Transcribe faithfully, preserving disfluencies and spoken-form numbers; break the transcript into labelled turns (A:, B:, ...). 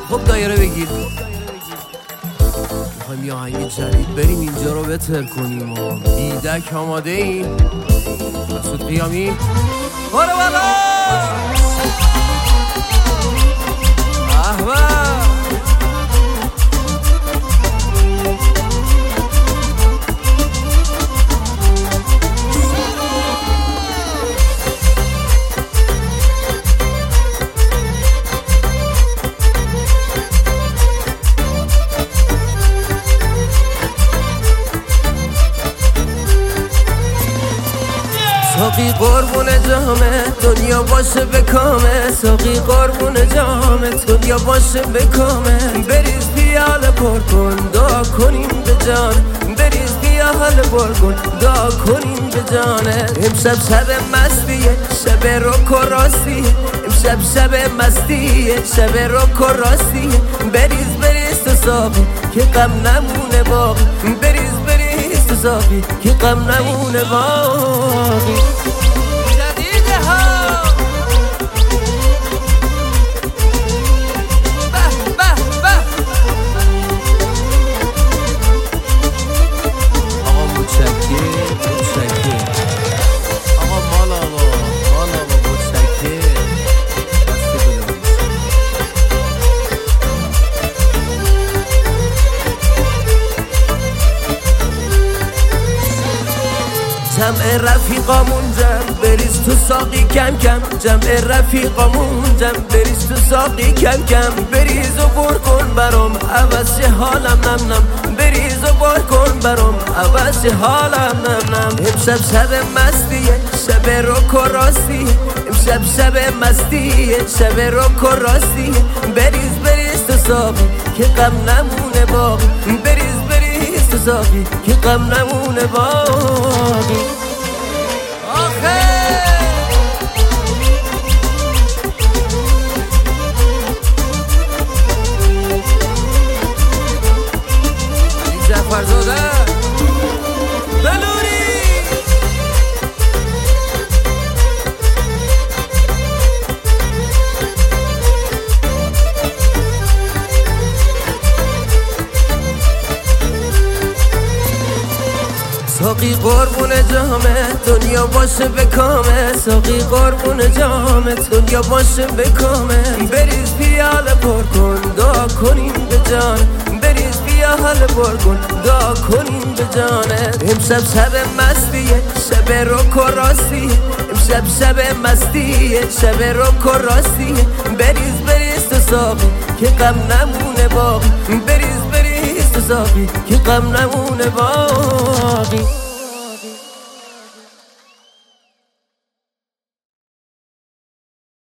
A: خب دایره بگیر، میخوایم یه آهنگ جدید بریم اینجا رو بتر کنیم و بیدک آماده این مسعود قیامی باره بالا احوال ساقی قربون جامه دنیا باشه به کامه، ساقی قربون جامه دنیا باشه به کامه. بریز پیاله پر کن دعا کنیم به جان، بریز پیاله پر کن دعا کنیم به جانه. امشب شب مستیه شب روک و راستیه، امشب شب مستیه شب روک و راستیه. بریز بریز تو ساقی که غم نمونه باقی، بریز بریز تو ساقی که غم نمونه باقی. جمع رفیقامون جمع بریز تو ساقی کم کم، جمع رفیقامون جمع بریز تو ساقی کم کم. بریز و بر کن برام عوض شه حالم نم نم، بریز و بر کن برام عوض شه حالم نم نم. امشب شب مستیه شب روک و راستیه، امشب شب مستیه شب روک و راستیه. بریز بریز تو ساقی که غم نمونه باقی، بریز بریز تو ساقی که غم نمونه باقی. فرزاده بلوری ساقی قربون جامه دنیا باشه به کامه، ساقی قربون جامه دنیا باشه به کامه. بریز پیاله پر کن دعا کنیم به جان، بریز پیاله پر کن دعا کنیم به جانه. امشب شب مستیه شب روک و راستیه، امشب شب مستیه شب روک و راستیه. بریز بریز تو ساقی که غم نمونه باقی، بریز بریز تو ساقی که غم نمونه باقی.